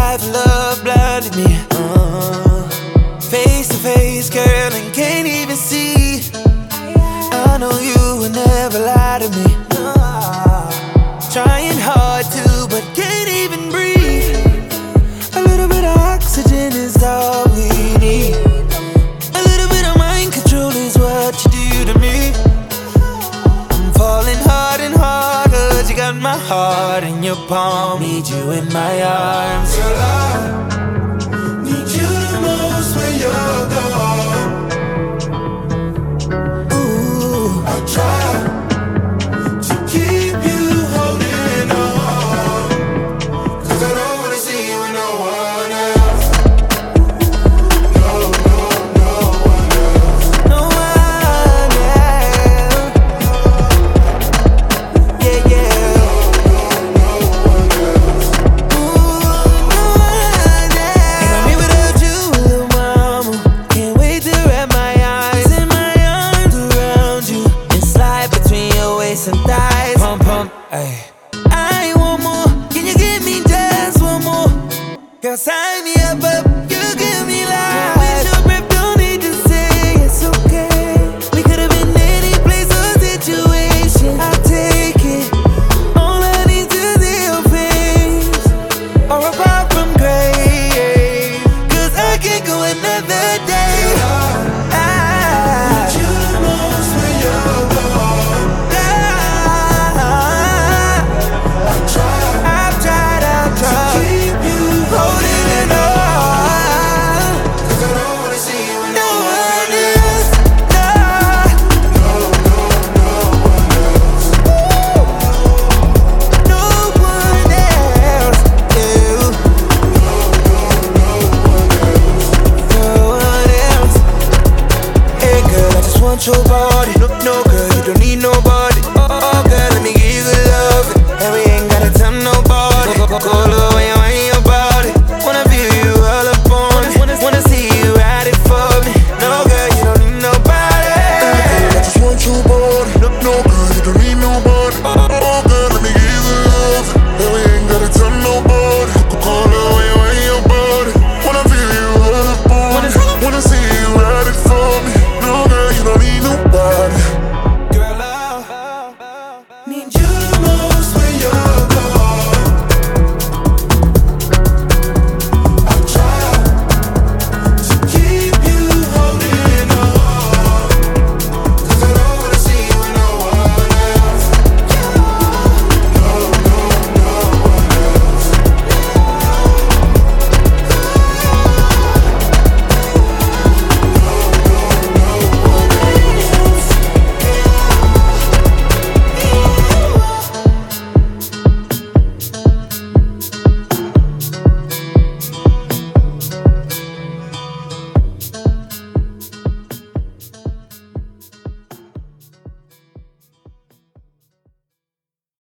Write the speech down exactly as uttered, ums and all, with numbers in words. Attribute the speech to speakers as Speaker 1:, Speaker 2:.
Speaker 1: life, love blinded me. uh, Face to face, girl, and can't even see. I know you would never lie to me. uh, Trying hard to, but can't even breathe. A little bit of oxygen is all we need. A little bit of mind control is what you do to me. I'm falling hard and hard, cause you got my heart in your palm. Need you in my arms.
Speaker 2: Girl, I need you the most when you're gone.
Speaker 1: Ooh,
Speaker 2: I try to keep you holding on, cause I don't wanna see you with no one else. No, no, no one else.
Speaker 1: no one else. Yeah, yeah.
Speaker 2: No one else.
Speaker 1: Ooh, no one else. Ain't no me without you, little mama. Can't wait to wrap my eyes in my arms around you and slide between your waist and thighs. Pump, pump, ayy. I want more. Can you give me just one more? Girl, sign me up, up. You give me life. With your breath, don't need to say it's okay. We could have been any place or situation. I'll take it. All I need to see your face, or apart from grace, cause I can't go another day. I,
Speaker 2: You the most when you're gone.
Speaker 1: I,
Speaker 2: I try
Speaker 1: I've tried, I've
Speaker 2: to
Speaker 1: tried.
Speaker 2: keep you
Speaker 1: Holding it on.
Speaker 2: cause I don't wanna see you with
Speaker 1: No
Speaker 2: no
Speaker 1: one
Speaker 2: one else.
Speaker 1: else. No,
Speaker 2: No, no, no one else.
Speaker 1: no one else. You, no one else. Hey girl, I just want your body.